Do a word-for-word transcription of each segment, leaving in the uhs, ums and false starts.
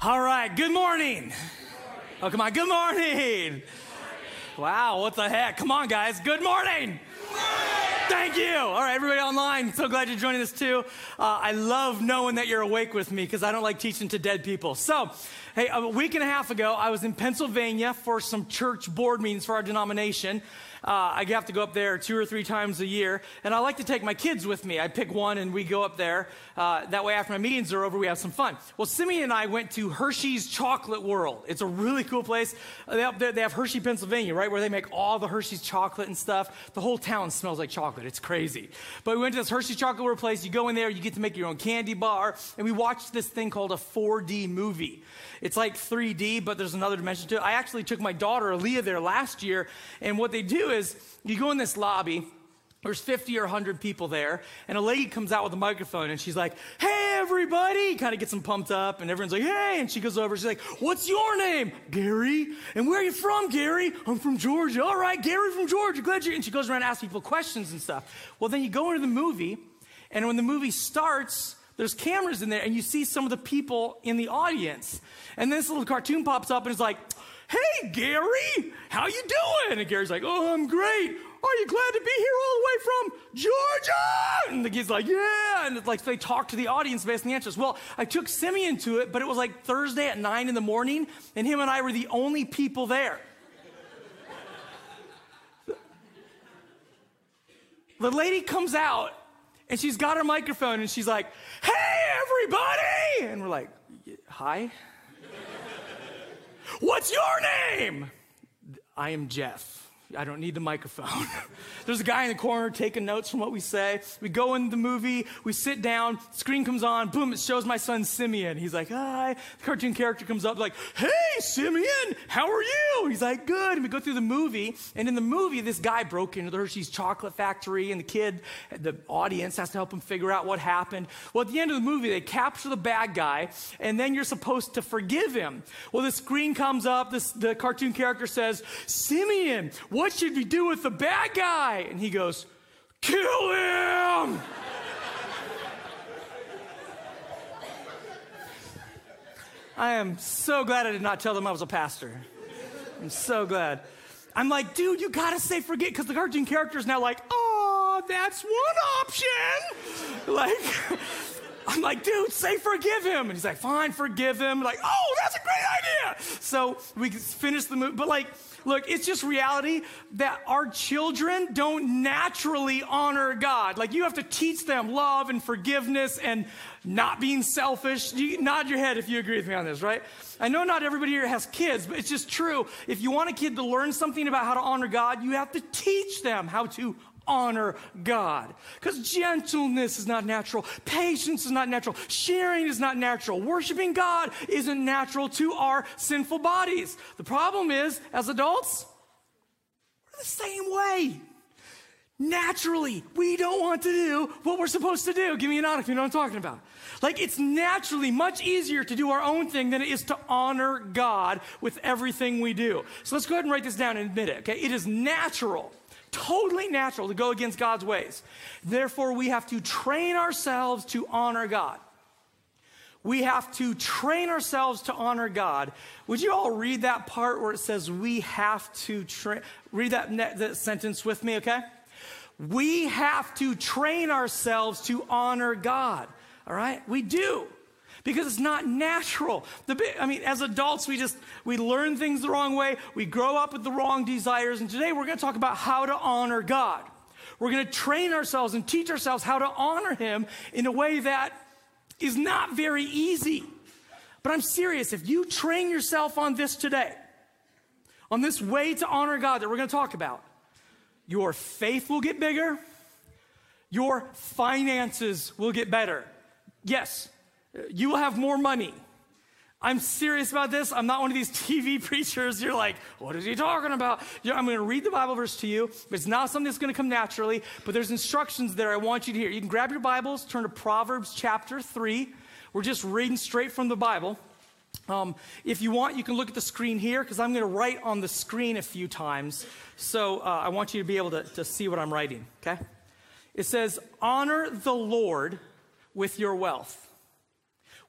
All right, good morning. Oh, come on, good morning. Wow, what the heck? Come on, guys, good morning. Thank you. All right, everybody online, so glad you're joining us too. Uh, I love knowing that you're awake with me because I don't like teaching to dead people. So, hey, a week and a half ago, I was in Pennsylvania for some church board meetings for our denomination. Uh, I have to go up there two or three times a year, and I like to take my kids with me. I pick one, and we go up there. Uh, that way, after my meetings are over, we have some fun. Well, Simeon and I went to Hershey's Chocolate World. It's a really cool place. They have, they have Hershey, Pennsylvania, right, where they make all the Hershey's chocolate and stuff. The whole town smells like chocolate. It's crazy. But we went to this Hershey's Chocolate World place. You go in there, you get to make your own candy bar, and we watched this thing called a four D movie. It's like three D, but there's another dimension to it. I actually took my daughter, Aaliyah, there last year, and what they do is you go in this lobby, there's fifty or one hundred people there, and a lady comes out with a microphone, and she's like, hey, everybody, kind of gets them pumped up, and everyone's like, hey, and she goes over, she's like, what's your name? Gary. And where are you from, Gary? I'm from Georgia. All right, Gary from Georgia, glad you're, and she goes around asking people questions and stuff. Well, then you go into the movie, and when the movie starts, there's cameras in there, and you see some of the people in the audience. And this little cartoon pops up, and it's like, hey, Gary, how you doing? And Gary's like, oh, I'm great. Are you glad to be here all the way from Georgia? And the kid's like, yeah. And it's like, so they talk to the audience based on the answers. Well, I took Simeon to it, but it was like Thursday at nine in the morning, and him and I were the only people there. The lady comes out, and she's got her microphone, and she's like, hey, everybody! And we're like, hi? What's your name? I am Jeff. I don't need the microphone. There's a guy in the corner taking notes from what we say. We go in the movie, we sit down, screen comes on, boom, it shows my son Simeon. He's like, hi. The cartoon character comes up like, hey, Simeon, how are you? He's like, good. And we go through the movie, and in the movie, this guy broke into the Hershey's chocolate factory, and the kid, the audience has to help him figure out what happened. Well, at the end of the movie, they capture the bad guy, and then you're supposed to forgive him. Well, the screen comes up, this, the cartoon character says, Simeon, what What should we do with the bad guy? And he goes, kill him! I am so glad I did not tell them I was a pastor. I'm so glad. I'm like, dude, you gotta say forget, because the cartoon character is now like, oh, that's one option. Like, I'm like, dude, say forgive him. And he's like, fine, forgive him. I'm like, oh, that's a great idea. So we finish the movie, but like, look, it's just reality that our children don't naturally honor God. Like, you have to teach them love and forgiveness and not being selfish. You nod your head if you agree with me on this, right? I know not everybody here has kids, but it's just true. If you want a kid to learn something about how to honor God, you have to teach them how to honor God. Because gentleness is not natural. Patience is not natural. Sharing is not natural. Worshiping God isn't natural to our sinful bodies. The problem is, as adults, we're the same way. Naturally, we don't want to do what we're supposed to do. Give me an nod if you know what I'm talking about. Like, it's naturally much easier to do our own thing than it is to honor God with everything we do. So let's go ahead and write this down and admit it, okay? It is natural, totally natural to go against God's ways. Therefore, we have to train ourselves to honor God. We have to train ourselves to honor God. Would you all read that part where it says we have to train? Read that, ne- that sentence with me, okay? We have to train ourselves to honor God, all right? We do. Because it's not natural. The, I mean, as adults, we just, we learn things the wrong way. We grow up with the wrong desires. And today we're going to talk about how to honor God. We're going to train ourselves and teach ourselves how to honor Him in a way that is not very easy. But I'm serious. If you train yourself on this today, on this way to honor God that we're going to talk about, your faith will get bigger. Your finances will get better. Yes. You will have more money. I'm serious about this. I'm not one of these T V preachers. You're like, what is he talking about? You know, I'm going to read the Bible verse to you. It's not something that's going to come naturally, but there's instructions there I want you to hear. You can grab your Bibles, turn to Proverbs chapter three. We're just reading straight from the Bible. Um, if you want, you can look at the screen here, because I'm going to write on the screen a few times. So uh, I want you to be able to, to see what I'm writing, okay? It says, honor the Lord with your wealth,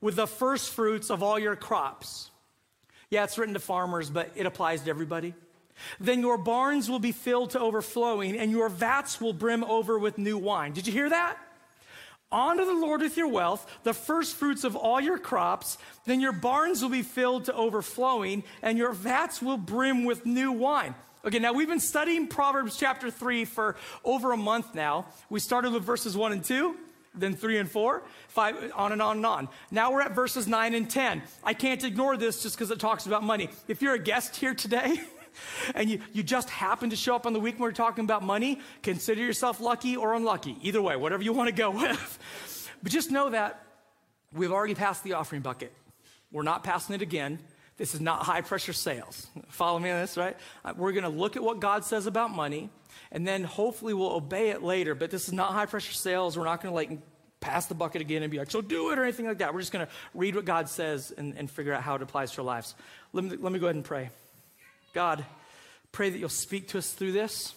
with the first fruits of all your crops. Yeah, it's written to farmers, but it applies to everybody. Then your barns will be filled to overflowing, and your vats will brim over with new wine. Did you hear that? Honor the Lord with your wealth, the first fruits of all your crops. Then your barns will be filled to overflowing, and your vats will brim with new wine. Okay, now we've been studying Proverbs chapter three for over a month now. We started with verses one and two, then three and four, five, on and on and on. Now we're at verses nine and ten. I can't ignore this just because it talks about money. If you're a guest here today, and you, you just happen to show up on the week when we're talking about money, consider yourself lucky or unlucky. Either way, whatever you want to go with. But just know that we've already passed the offering bucket. We're not passing it again. This is not high pressure sales. Follow me on this, right? We're going to look at what God says about money, and then hopefully we'll obey it later. But this is not high pressure sales. We're not going to like pass the bucket again and be like, so do it or anything like that. We're just going to read what God says and, and figure out how it applies to our lives. Let me, let me go ahead and pray. God, pray that you'll speak to us through this.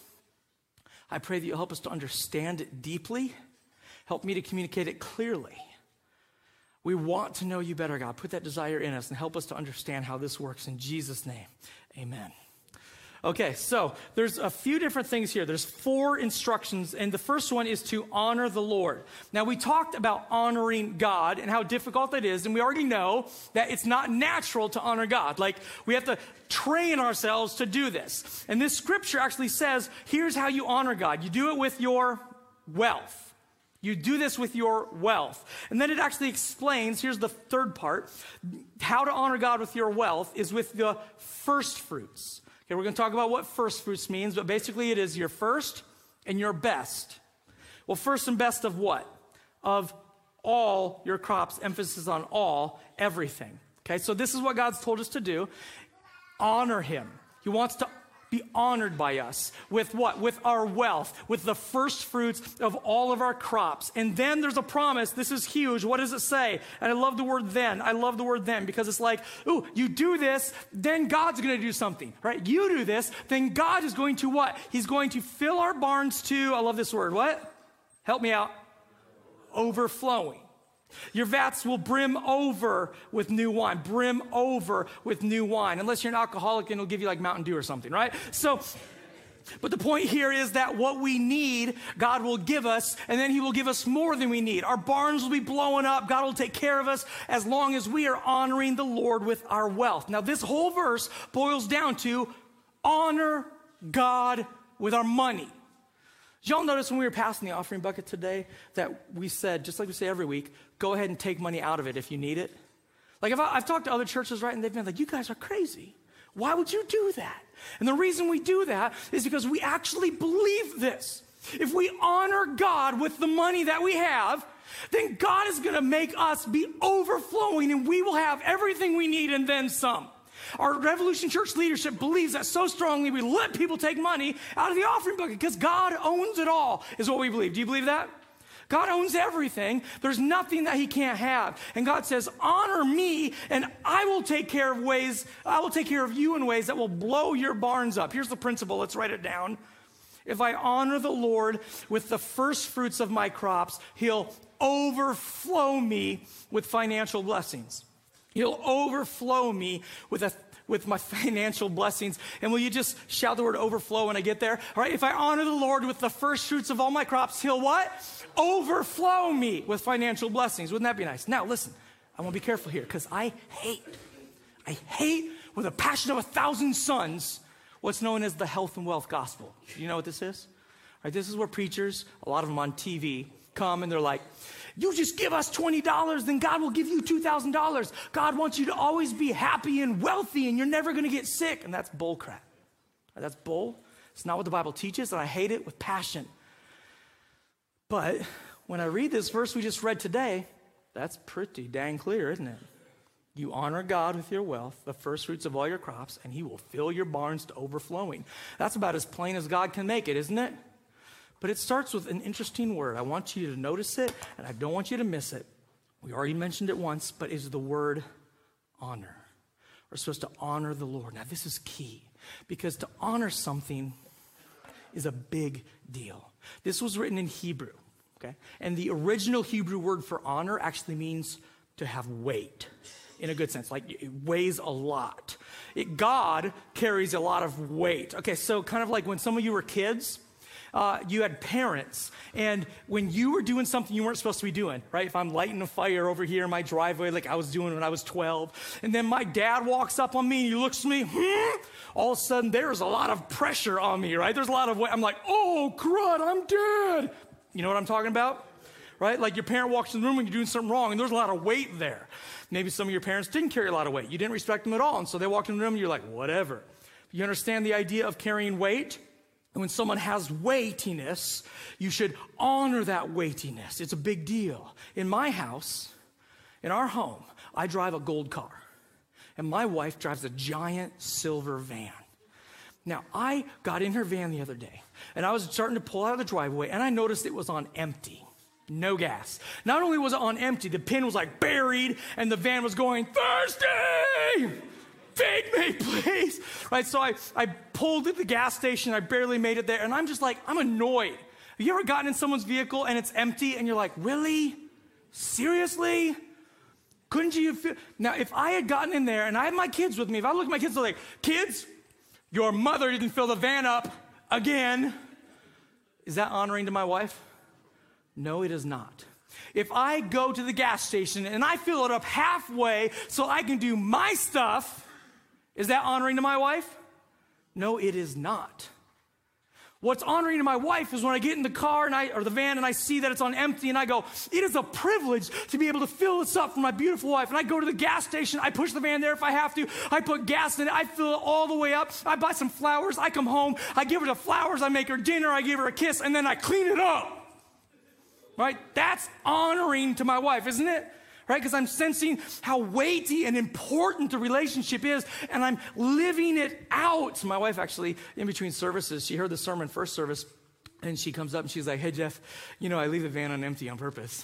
I pray that you'll help us to understand it deeply. Help me to communicate it clearly. We want to know you better, God. Put that desire in us and help us to understand how this works. In Jesus' name, amen. Okay, so there's a few different things here. There's four instructions, and the first one is to honor the Lord. Now, we talked about honoring God and how difficult that is, and we already know that it's not natural to honor God. Like, we have to train ourselves to do this. And this scripture actually says, here's how you honor God. You do it with your wealth. You do this with your wealth. And then it actually explains, here's the third part, how to honor God with your wealth is with the first fruits. Okay, we're going to talk about what first fruits means, but basically it is your first and your best. Well, first and best of what? Of all your crops, emphasis on all, everything. Okay, so this is what God's told us to do. Honor him. He wants to be honored by us with what? With our wealth, with the first fruits of all of our crops. And then there's a promise. This is huge. What does it say? And I love the word then. I love the word then because it's like, ooh, you do this, then God's going to do something, right? You do this, then God is going to what? He's going to fill our barns to, I love this word, what? Help me out. Overflowing. Your vats will brim over with new wine. Brim over with new wine. Unless you're an alcoholic and it'll give you like Mountain Dew or something, right? So, but the point here is that what we need, God will give us, and then he will give us more than we need. Our barns will be blowing up. God will take care of us as long as we are honoring the Lord with our wealth. Now, this whole verse boils down to honor God with our money. Did y'all notice when we were passing the offering bucket today that we said, just like we say every week, go ahead and take money out of it if you need it? Like if I, I've talked to other churches, right, and they've been like, you guys are crazy. Why would you do that? And the reason we do that is because we actually believe this. If we honor God with the money that we have, then God is going to make us be overflowing and we will have everything we need and then some. Our Revolution Church leadership believes that so strongly we let people take money out of the offering bucket because God owns it all, is what we believe. Do you believe that? God owns everything. There's nothing that he can't have. And God says, honor me and I will take care of ways, I will take care of you in ways that will blow your barns up. Here's the principle. Let's write it down. If I honor the Lord with the first fruits of my crops, he'll overflow me with financial blessings. He'll overflow me with a, with my financial blessings. And will you just shout the word overflow when I get there? All right, if I honor the Lord with the first fruits of all my crops, he'll what? Overflow me with financial blessings. Wouldn't that be nice? Now, listen, I want to be careful here because I hate, I hate with a passion of a thousand suns what's known as the health and wealth gospel. You know what this is? All right, this is where preachers, a lot of them on T V, come and they're like, you just give us twenty dollars, then God will give you two thousand dollars. God wants you to always be happy and wealthy, and you're never going to get sick. And that's bull crap. That's bull. It's not what the Bible teaches, and I hate it with passion. But when I read this verse we just read today, that's pretty dang clear, isn't it? You honor God with your wealth, the first fruits of all your crops, and he will fill your barns to overflowing. That's about as plain as God can make it, isn't it? But it starts with an interesting word. I want you to notice it, and I don't want you to miss it. We already mentioned it once, but it's the word honor. We're supposed to honor the Lord. Now, this is key, because to honor something is a big deal. This was written in Hebrew, okay? And the original Hebrew word for honor actually means to have weight in a good sense. Like it weighs a lot. It, God carries a lot of weight. Okay, so kind of like when some of you were kids, Uh, you had parents, and when you were doing something you weren't supposed to be doing, right? If I'm lighting a fire over here in my driveway like I was doing when I was twelve, and then my dad walks up on me and he looks at me, hmm, all of a sudden there's a lot of pressure on me, right? There's a lot of weight. I'm like, oh, crud, I'm dead. You know what I'm talking about? Right? Like your parent walks in the room and you're doing something wrong, and there's a lot of weight there. Maybe some of your parents didn't carry a lot of weight. You didn't respect them at all, and so they walked in the room and you're like, whatever. You understand the idea of carrying weight? And when someone has weightiness, you should honor that weightiness. It's a big deal. In my house, in our home, I drive a gold car, and my wife drives a giant silver van. Now, I got in her van the other day, and I was starting to pull out of the driveway, and I noticed it was on empty. No gas. Not only was it on empty, the pin was like buried, and the van was going, Thursday! Feed me, please. Right, so I, I pulled at the gas station. I barely made it there. And I'm just like, I'm annoyed. Have you ever gotten in someone's vehicle and it's empty and you're like, really? Seriously? Couldn't you feel? Now, if I had gotten in there and I had my kids with me, if I look at my kids, they're like, kids, your mother didn't fill the van up again. Is that honoring to my wife? No, it is not. If I go to the gas station and I fill it up halfway so I can do my stuff, is that honoring to my wife? No, it is not. What's honoring to my wife is when I get in the car and I, or the van and I see that it's on empty and I go, it is a privilege to be able to fill this up for my beautiful wife. And I go to the gas station, I push the van there if I have to, I put gas in it, I fill it all the way up, I buy some flowers, I come home, I give her the flowers, I make her dinner, I give her a kiss, and then I clean it up. Right? That's honoring to my wife, isn't it? Right? Because I'm sensing how weighty and important the relationship is, and I'm living it out. My wife actually, in between services, she heard the sermon first service, and she comes up and she's like, hey, Jeff, you know, I leave the van on empty on purpose.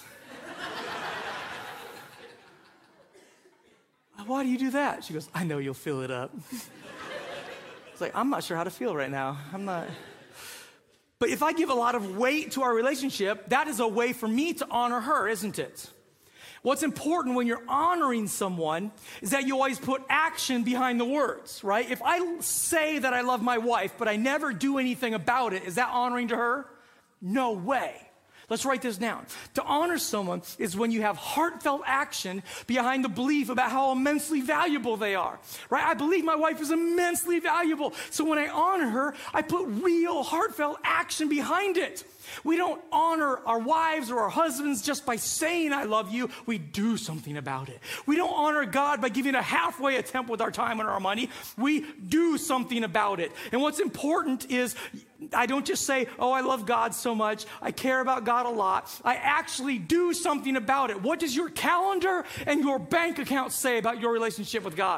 Why do you do that? She goes, I know you'll fill it up. It's like, I'm not sure how to feel right now. I'm not... But if I give a lot of weight to our relationship, that is a way for me to honor her, isn't it? What's important when you're honoring someone is that you always put action behind the words, right? If I say that I love my wife, but I never do anything about it, is that honoring to her? No way. Let's write this down. To honor someone is when you have heartfelt action behind the belief about how immensely valuable they are, right? I believe my wife is immensely valuable. So when I honor her, I put real heartfelt action behind it. We don't honor our wives or our husbands just by saying I love you. We do something about it. We don't honor God by giving a halfway attempt with our time and our money. We do something about it. And what's important is I don't just say, oh, I love God so much. I care about God a lot. I actually do something about it. What does your calendar and your bank account say about your relationship with God?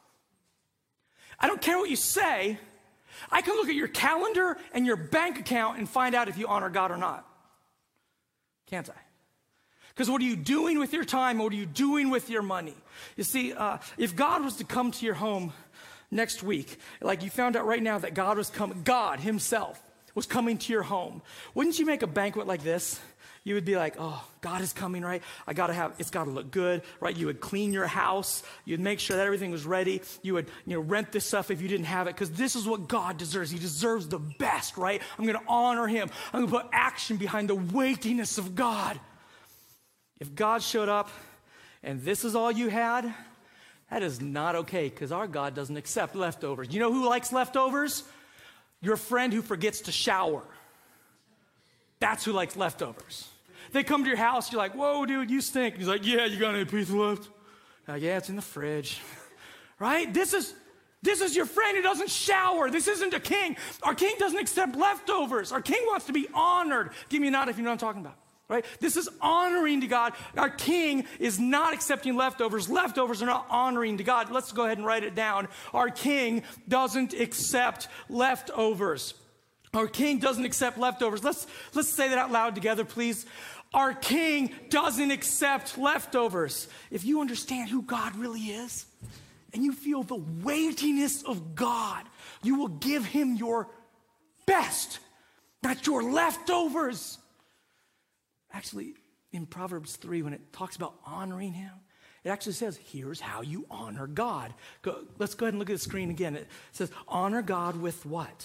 I don't care what you say. I can look at your calendar and your bank account and find out if you honor God or not. Can't I? Because what are you doing with your time? What are you doing with your money? You see, uh, if God was to come to your home next week, like you found out right now that God was coming, God himself was coming to your home, wouldn't you make a banquet like this? You would be like, oh, God is coming, right? I gotta have, it's gotta look good, right? You would clean your house. You'd make sure that everything was ready. You would, you know, rent this stuff if you didn't have it, because this is what God deserves. He deserves the best, right? I'm gonna honor him. I'm gonna put action behind the weightiness of God. If God showed up and this is all you had, that is not okay, because our God doesn't accept leftovers. You know who likes leftovers? Your friend who forgets to shower. That's who likes leftovers. They come to your house, you're like, whoa, dude, you stink. He's like, yeah, you got any pizza left? Like, yeah, it's in the fridge. Right? This is, this is your friend who doesn't shower. This isn't a king. Our king doesn't accept leftovers. Our king wants to be honored. Give me a nod if you know what I'm talking about. Right? This is honoring to God. Our king is not accepting leftovers. Leftovers are not honoring to God. Let's go ahead and write it down. Our king doesn't accept leftovers. Our king doesn't accept leftovers. Let's, let's say that out loud together, please. Our king doesn't accept leftovers. If you understand who God really is, and you feel the weightiness of God, you will give him your best, not your leftovers. Actually, in Proverbs three, when it talks about honoring him, It actually says, here's how you honor God. Go, let's go ahead and look at the screen again. It says, honor God with what?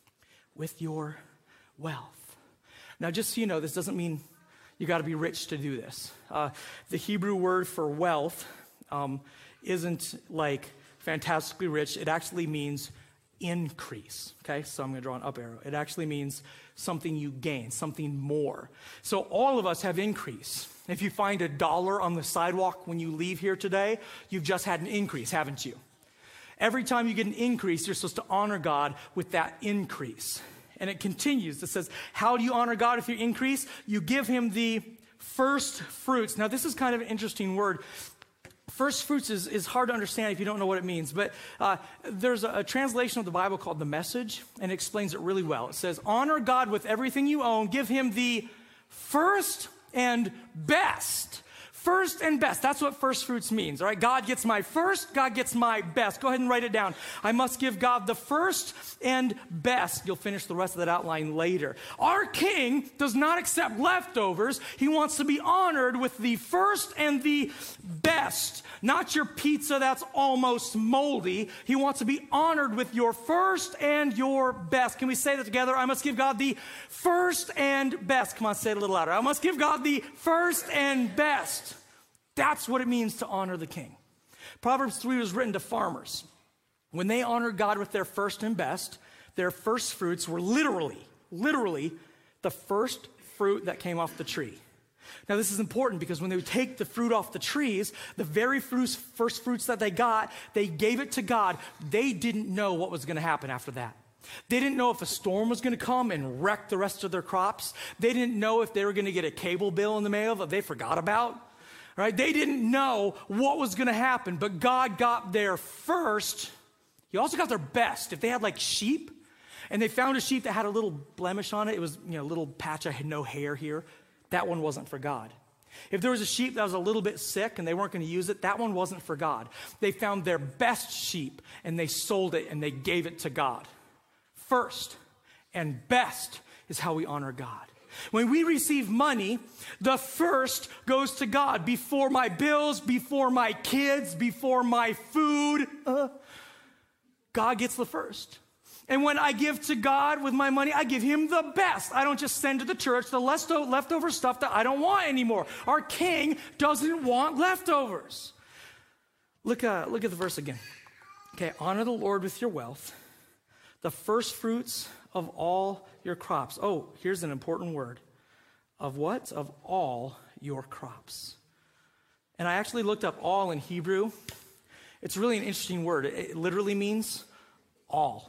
With your wealth. Now, just so you know, this doesn't mean you got to be rich to do this. Uh, the Hebrew word for wealth um, isn't like fantastically rich. It actually means increase, okay? So I'm going to draw an up arrow. It actually means something you gain, something more. So all of us have increase. If you find a dollar on the sidewalk when you leave here today, you've just had an increase, haven't you? Every time you get an increase, you're supposed to honor God with that increase. And it continues. It says, how do you honor God with your increase? You give him the first fruits. Now, this is kind of an interesting word. First fruits is, is hard to understand if you don't know what it means, but uh, there's a, a translation of the Bible called The Message, and it explains it really well. It says, honor God with everything you own, give him the first and best. First and best. That's what first fruits means, all right? God gets my first, God gets my best. Go ahead and write it down. I must give God the first and best. You'll finish the rest of that outline later. Our King does not accept leftovers. He wants to be honored with the first and the best. Not your pizza that's almost moldy. He wants to be honored with your first and your best. Can we say that together? I must give God the first and best. Come on, say it a little louder. I must give God the first and best. That's what it means to honor the King. Proverbs three was written to farmers. When they honored God with their first and best, their first fruits were literally, literally the first fruit that came off the tree. Now, this is important because when they would take the fruit off the trees, the very first, first fruits that they got, they gave it to God. They didn't know what was going to happen after that. They didn't know if a storm was going to come and wreck the rest of their crops. They didn't know if they were going to get a cable bill in the mail that they forgot about. Right? They didn't know what was going to happen, but God got their first. He also got their best. If they had like sheep and they found a sheep that had a little blemish on it, it was, you know, a little patch of no hair here, that one wasn't for God. If there was a sheep that was a little bit sick and they weren't going to use it, that one wasn't for God. They found their best sheep and they sold it and they gave it to God. First and best is how we honor God. When we receive money, the first goes to God before my bills, before my kids, before my food. Uh, God gets the first. And when I give to God with my money, I give him the best. I don't just send to the church the leftover stuff that I don't want anymore. Our King doesn't want leftovers. Look, uh, look at the verse again. Okay, honor the Lord with your wealth, the first fruits of all your crops. Oh, here's an important word. Of what? Of all your crops. And I actually looked up all in Hebrew. It's really an interesting word. It literally means all.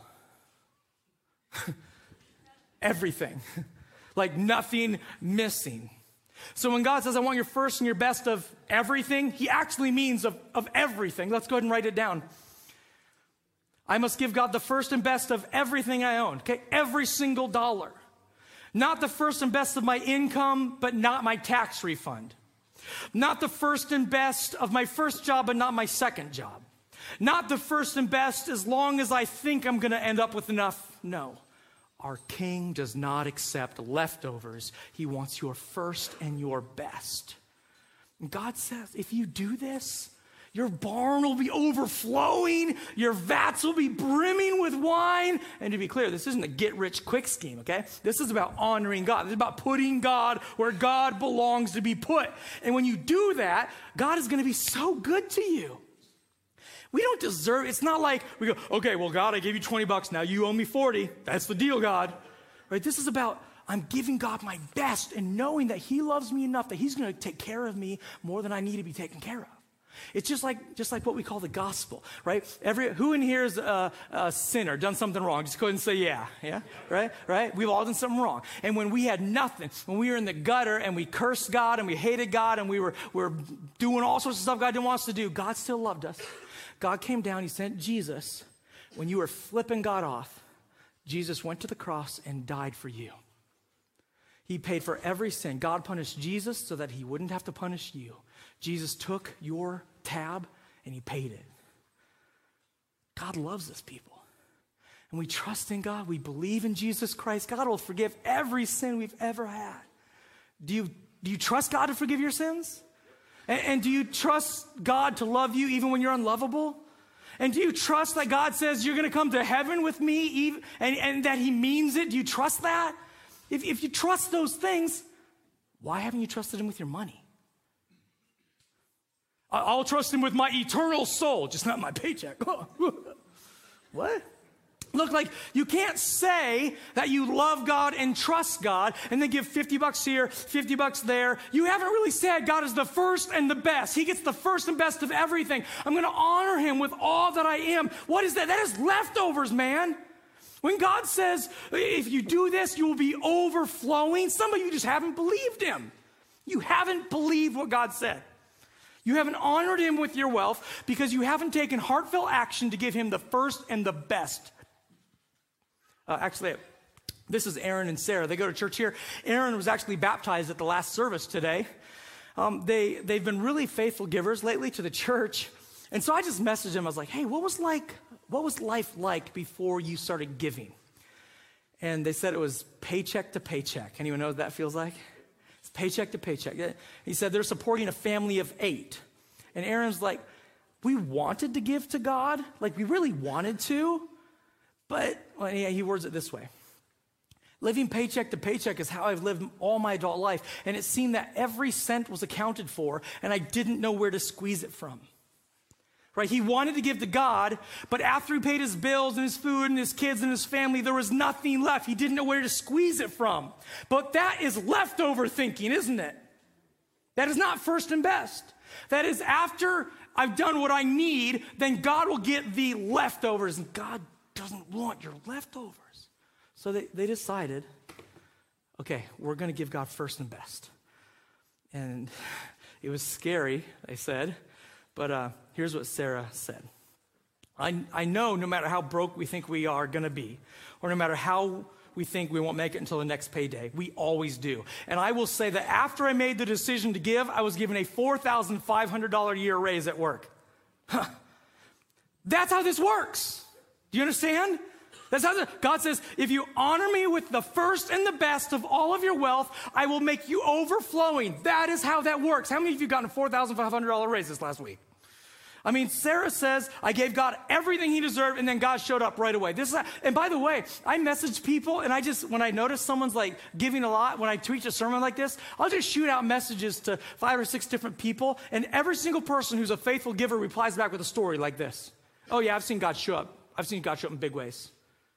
Everything. Like nothing missing. So when God says, I want your first and your best of everything, he actually means of, of everything. Let's go ahead and write it down. I must give God the first and best of everything I own, okay? Every single dollar. Not the first and best of my income, but not my tax refund. Not the first and best of my first job, but not my second job. Not the first and best as long as I think I'm going to end up with enough. No. Our King does not accept leftovers. He wants your first and your best. And God says, if you do this, your barn will be overflowing. Your vats will be brimming with wine. And to be clear, this isn't a get-rich-quick scheme, okay? This is about honoring God. This is about putting God where God belongs to be put. And when you do that, God is going to be so good to you. We don't deserve it. It's not like we go, okay, well, God, I gave you twenty bucks. Now you owe me forty. That's the deal, God. Right? This is about I'm giving God my best and knowing that he loves me enough that he's going to take care of me more than I need to be taken care of. It's just like just like what we call the gospel, right? Every who in here is a, a sinner, done something wrong? Just go ahead and say, yeah, yeah, right, right? We've all done something wrong. And when we had nothing, when we were in the gutter and we cursed God and we hated God and we were, we were doing all sorts of stuff God didn't want us to do, God still loved us. God came down, he sent Jesus. When you were flipping God off, Jesus went to the cross and died for you. He paid for every sin. God punished Jesus so that he wouldn't have to punish you. Jesus took your tab and he paid it. God loves us, people. And we trust in God. We believe in Jesus Christ. God will forgive every sin we've ever had. Do you, do you trust God to forgive your sins? And, and do you trust God to love you even when you're unlovable? And do you trust that God says you're going to come to heaven with me even, and, and that he means it? Do you trust that? If, if you trust those things, why haven't you trusted him with your money? I'll trust him with my eternal soul, just not my paycheck. What? Look, like, you can't say that you love God and trust God and then give fifty bucks here, fifty bucks there. You haven't really said God is the first and the best. He gets the first and best of everything. I'm going to honor him with all that I am. What is that? That is leftovers, man. When God says, if you do this, you will be overflowing, some of you just haven't believed him. You haven't believed what God said. You haven't honored him with your wealth because you haven't taken heartfelt action to give him the first and the best. Uh, actually, this is Aaron and Sarah. They go to church here. Aaron was actually baptized at the last service today. Um, they, they've been really faithful givers lately to the church. And so I just messaged him. I was like, hey, what was like, what was life like before you started giving? And they said it was paycheck to paycheck. Anyone know what that feels like? It's paycheck to paycheck. He said they're supporting a family of eight. And Aaron's like, we wanted to give to God. Like, we really wanted to. But, well, yeah, he words it this way. Living paycheck to paycheck is how I've lived all my adult life. And it seemed that every cent was accounted for, and I didn't know where to squeeze it from. Right? He wanted to give to God, but after he paid his bills and his food and his kids and his family, there was nothing left. He didn't know where to squeeze it from. But that is leftover thinking, isn't it? That is not first and best. That is after I've done what I need, then God will get the leftovers. And God doesn't want your leftovers. So they, they decided, okay, we're going to give God first and best. And it was scary, they said. But uh, here's what Sarah said. I, I know no matter how broke we think we are going to be, or no matter how we think we won't make it until the next payday, we always do. And I will say that after I made the decision to give, I was given a four thousand five hundred dollars a year raise at work. Huh. That's how this works. Do you understand? That's how the, God says, if you honor me with the first and the best of all of your wealth, I will make you overflowing. That is how that works. How many of you gotten a four thousand five hundred dollars raise this last week? I mean, Sarah says, I gave God everything he deserved, and then God showed up right away. This is, and by the way, I message people, and I just, when I notice someone's like giving a lot, when I preach a sermon like this, I'll just shoot out messages to five or six different people, and every single person who's a faithful giver replies back with a story like this. Oh yeah, I've seen God show up. I've seen God show up in big ways.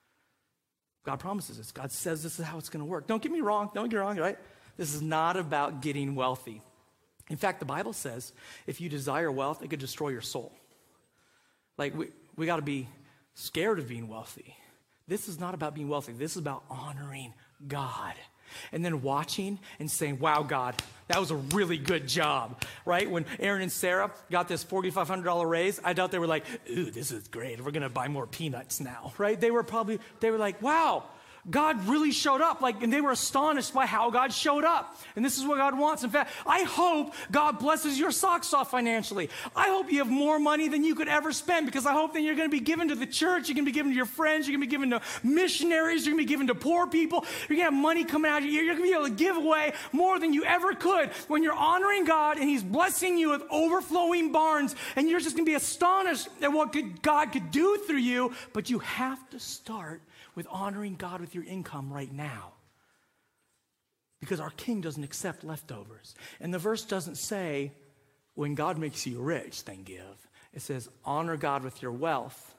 God promises this. God says this is how it's going to work. Don't get me wrong. Don't get me wrong, right? This is not about getting wealthy. In fact, the Bible says if you desire wealth, it could destroy your soul. Like, we, we got to be scared of being wealthy. This is not about being wealthy. This is about honoring God. And then watching and saying, wow, God, that was a really good job, right? When Aaron and Sarah got this four thousand five hundred dollars raise, I doubt they were like, ooh, this is great. We're going to buy more peanuts now, right? They were probably, they were like, wow, God really showed up. Like, and they were astonished by how God showed up. And this is what God wants. In fact, I hope God blesses your socks off financially. I hope you have more money than you could ever spend, because I hope that you're going to be given to the church. You're going to be given to your friends. You're going to be given to missionaries. You're going to be given to poor people. You're going to have money coming out of you. You're going to be able to give away more than you ever could when you're honoring God and he's blessing you with overflowing barns. And you're just going to be astonished at what God could do through you. But you have to start with honoring God with your income right now. Because our King doesn't accept leftovers. And the verse doesn't say, when God makes you rich, then give. It says, honor God with your wealth,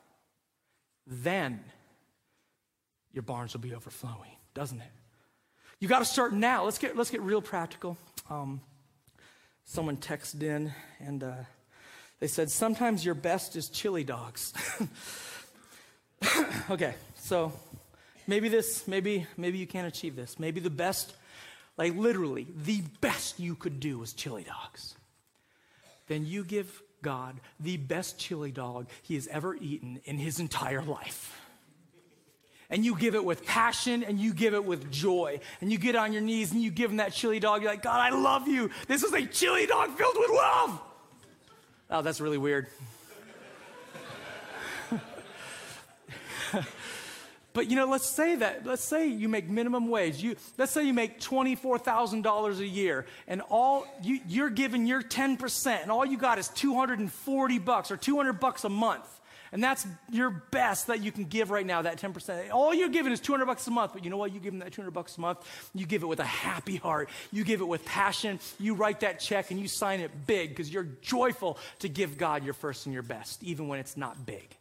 then your barns will be overflowing, doesn't it? You got to start now. Let's get, let's get real practical. Um, someone texted in, and uh, they said, sometimes your best is chili dogs. Okay, so maybe this, maybe, maybe you can't achieve this. Maybe the best, like literally, the best you could do is chili dogs. Then you give God the best chili dog he has ever eaten in his entire life. And you give it with passion, and you give it with joy. And you get on your knees, and you give him that chili dog. You're like, God, I love you. This is a chili dog filled with love. Oh, that's really weird. But, you know, let's say that, let's say you make minimum wage. You, let's say you make twenty-four thousand dollars a year, and all, you, you're giving your ten percent, and all you got is two hundred forty bucks or two hundred bucks a month. And that's your best that you can give right now, that ten percent. All you're giving is two hundred bucks a month, but you know what? You give them that two hundred bucks a month, you give it with a happy heart. You give it with passion. You write that check and you sign it big because you're joyful to give God your first and your best, even when it's not big.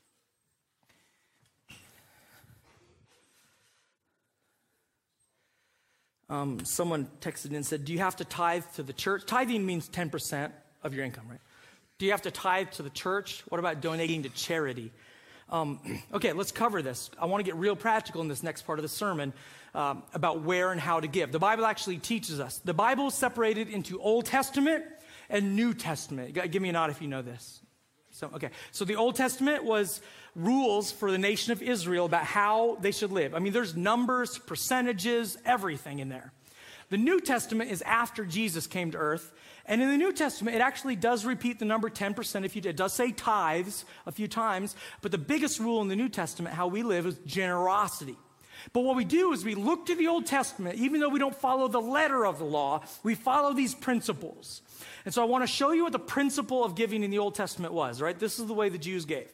Um, someone texted in and said, do you have to tithe to the church? Tithing means ten percent of your income, right? Do you have to tithe to the church? What about donating to charity? Um, okay, let's cover this. I want to get real practical in this next part of the sermon um, about where and how to give. The Bible actually teaches us. The Bible is separated into Old Testament and New Testament. Give me a nod if you know this. So, okay, so the Old Testament was rules for the nation of Israel about how they should live. I mean, there's numbers, percentages, everything in there. The New Testament is after Jesus came to earth. And in the New Testament, it actually does repeat the number ten percent. If you did. It does say tithes a few times. But the biggest rule in the New Testament, how we live, is generosity. But what we do is we look to the Old Testament, even though we don't follow the letter of the law, we follow these principles. And so I want to show you what the principle of giving in the Old Testament was, right? This is the way the Jews gave.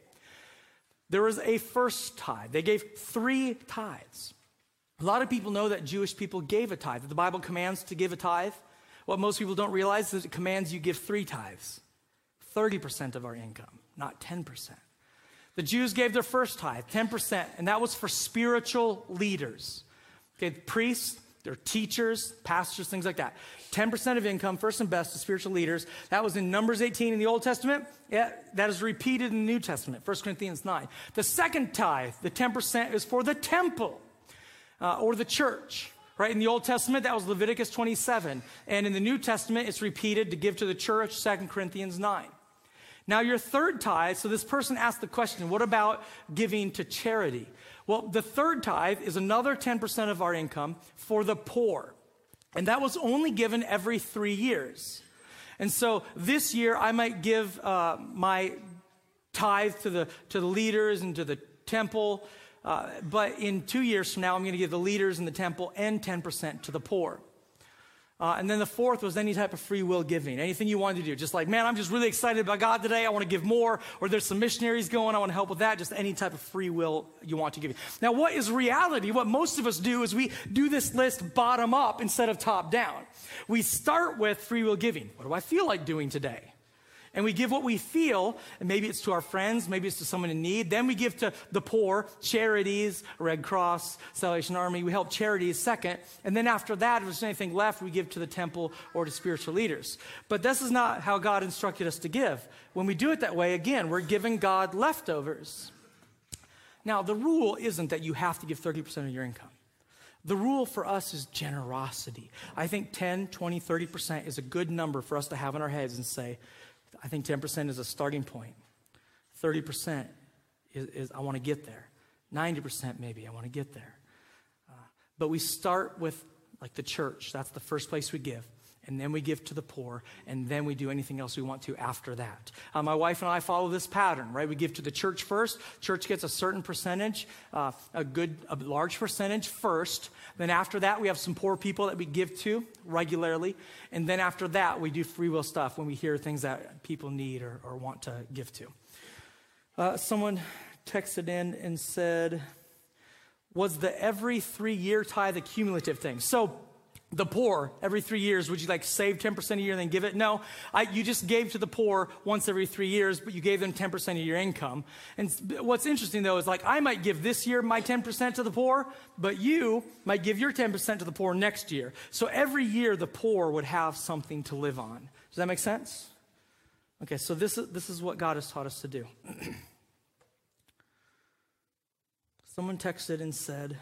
There was a first tithe. They gave three tithes. A lot of people know that Jewish people gave a tithe, that the Bible commands to give a tithe. What most people don't realize is it commands you give three tithes, thirty percent of our income, not ten percent. The Jews gave their first tithe, ten percent, and that was for spiritual leaders. Okay, priests, their teachers, pastors, things like that. ten percent of income, first and best, to spiritual leaders. That was in Numbers eighteen in the Old Testament. Yeah, that is repeated in the New Testament, First Corinthians nine. The second tithe, the ten percent, is for the temple uh, or the church. Right, in the Old Testament, that was Leviticus twenty-seven. And in the New Testament, it's repeated to give to the church, Second Corinthians nine. Now, your third tithe, so this person asked the question, what about giving to charity? Well, the third tithe is another ten percent of our income for the poor. And that was only given every three years. And so this year, I might give uh, my tithe to the, to the leaders and to the temple. Uh, but in two years from now, I'm going to give the leaders in the temple and ten percent to the poor. Uh, and then the fourth was any type of free will giving, anything you wanted to do. Just like, man, I'm just really excited about God today. I want to give more. Or there's some missionaries going. I want to help with that. Just any type of free will you want to give. Now, what is reality? What most of us do is we do this list bottom up instead of top down. We start with free will giving. What do I feel like doing today? And we give what we feel, and maybe it's to our friends, maybe it's to someone in need. Then we give to the poor, charities, Red Cross, Salvation Army. We help charities second. And then after that, if there's anything left, we give to the temple or to spiritual leaders. But this is not how God instructed us to give. When we do it that way, again, we're giving God leftovers. Now, the rule isn't that you have to give thirty percent of your income. The rule for us is generosity. I think ten, twenty, thirty percent is a good number for us to have in our heads and say, I think ten percent is a starting point. thirty percent is, is I want to get there. ninety percent maybe, I want to get there. Uh, but we start with, like, the church. That's the first place we give. And then we give to the poor. And then we do anything else we want to after that. Uh, my wife and I follow this pattern, right? We give to the church first. Church gets a certain percentage, uh, a good, a large percentage first. Then after that, we have some poor people that we give to regularly. And then after that, we do free will stuff when we hear things that people need or, or want to give to. Uh, someone texted in and said, was the every three-year tithe a cumulative thing? So the poor, every three years, would you like save ten percent a year and then give it? No, I, you just gave to the poor once every three years, but you gave them ten percent of your income. And what's interesting, though, is like I might give this year my ten percent to the poor, but you might give your ten percent to the poor next year. So every year the poor would have something to live on. Does that make sense? Okay, so this is, this is what God has taught us to do. Someone texted and said,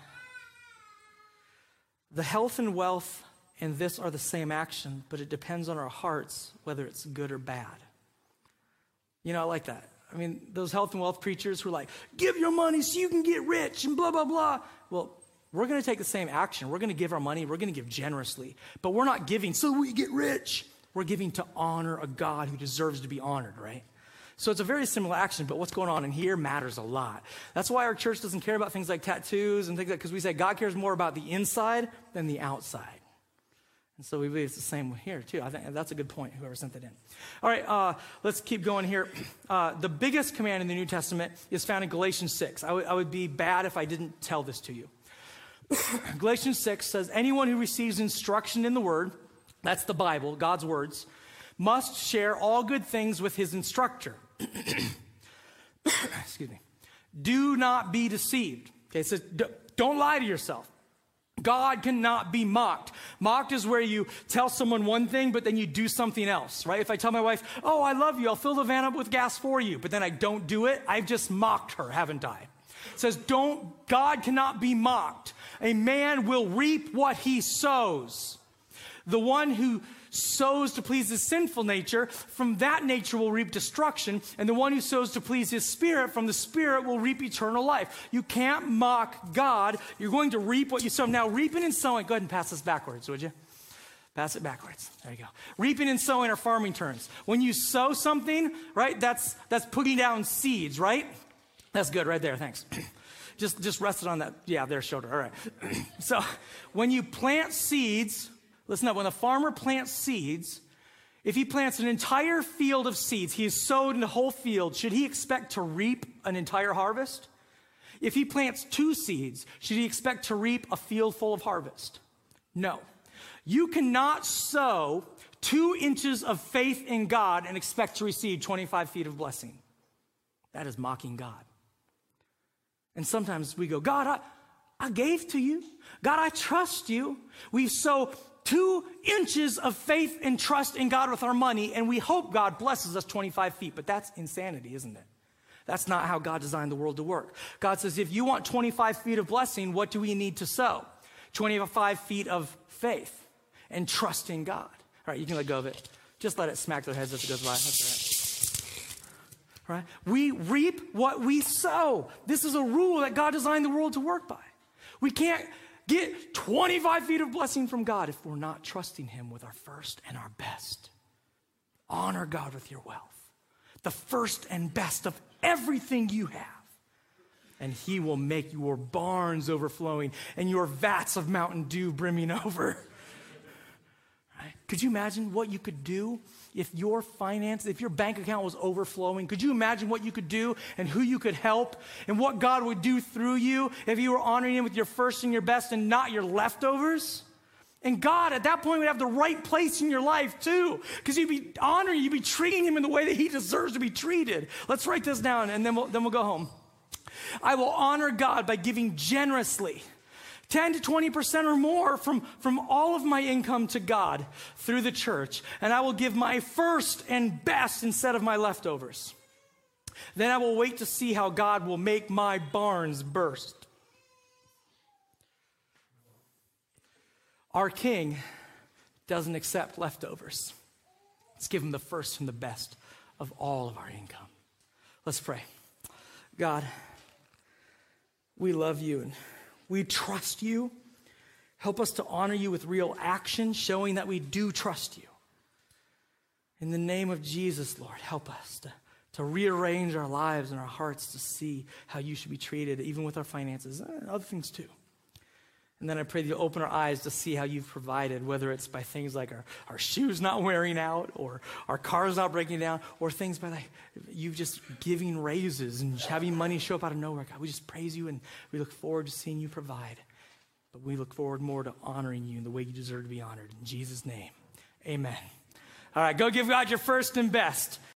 the health and wealth and this are the same action, but it depends on our hearts whether it's good or bad. You know, I like that. I mean, those health and wealth preachers who are like, give your money so you can get rich and blah, blah, blah. Well, we're going to take the same action. We're going to give our money. We're going to give generously. But we're not giving so we get rich. We're giving to honor a God who deserves to be honored, right? So it's a very similar action, but what's going on in here matters a lot. That's why our church doesn't care about things like tattoos and things like that, because we say God cares more about the inside than the outside. And so we believe it's the same here, too. I think that's a good point, whoever sent that in. All right, uh, let's keep going here. Uh, the biggest command in the New Testament is found in Galatians six. I, w- I would be bad if I didn't tell this to you. Galatians six says, anyone who receives instruction in the word, that's the Bible, God's words, must share all good things with his instructor. Excuse me. Do not be deceived. Okay, it says, don't lie to yourself. God cannot be mocked. Mocked is where you tell someone one thing, but then you do something else, right? If I tell my wife, oh, I love you, I'll fill the van up with gas for you, but then I don't do it, I've just mocked her, haven't I? It says, don't, God cannot be mocked. A man will reap what he sows. The one who sows to please his sinful nature, from that nature will reap destruction, and the one who sows to please his spirit, from the spirit will reap eternal life. You can't mock God. You're going to reap what you sow. Now, reaping and sowing, go ahead and pass this backwards, would you? Pass it backwards. There you go. Reaping and sowing are farming terms. When you sow something, right, that's that's putting down seeds, right? That's good right there, thanks. just, just rest it on that, yeah, their shoulder, all right. So, when you plant seeds, listen up, when a farmer plants seeds, if he plants an entire field of seeds, he has sowed in the whole field, should he expect to reap an entire harvest? If he plants two seeds, should he expect to reap a field full of harvest? No. You cannot sow two inches of faith in God and expect to receive twenty-five feet of blessing. That is mocking God. And sometimes we go, God, I, I gave to you. God, I trust you. We sow two inches of faith and trust in God with our money, and we hope God blesses us twenty-five feet. But that's insanity, isn't it? That's not how God designed the world to work. God says, if you want twenty-five feet of blessing, what do we need to sow? twenty-five feet of faith and trust in God. All right, you can let go of it. Just let it smack their heads as it goes by. That's all right. Right? We reap what we sow. This is a rule that God designed the world to work by. We can't get twenty-five feet of blessing from God if we're not trusting him with our first and our best. Honor God with your wealth, the first and best of everything you have. And he will make your barns overflowing and your vats of Mountain Dew brimming over. Right? Could you imagine what you could do if your finance, if your bank account was overflowing? Could you imagine what you could do and who you could help and what God would do through you if you were honoring him with your first and your best and not your leftovers? And God, at that point, would have the right place in your life, too, because you'd be honoring, you'd be treating him in the way that he deserves to be treated. Let's write this down, and then we'll, then we'll go home. I will honor God by giving generously, ten to twenty percent or more from, from all of my income to God through the church, and I will give my first and best instead of my leftovers. Then I will wait to see how God will make my barns burst. Our King doesn't accept leftovers. Let's give him the first and the best of all of our income. Let's pray. God, we love you and we trust you. Help us to honor you with real action, showing that we do trust you. In the name of Jesus, Lord, help us to, to rearrange our lives and our hearts to see how you should be treated, even with our finances and other things too. And then I pray that you open our eyes to see how you've provided, whether it's by things like our, our shoes not wearing out or our cars not breaking down, or things by like you just giving raises and having money show up out of nowhere. God, we just praise you and we look forward to seeing you provide. But we look forward more to honoring you in the way you deserve to be honored. In Jesus' name, amen. All right, go give God your first and best.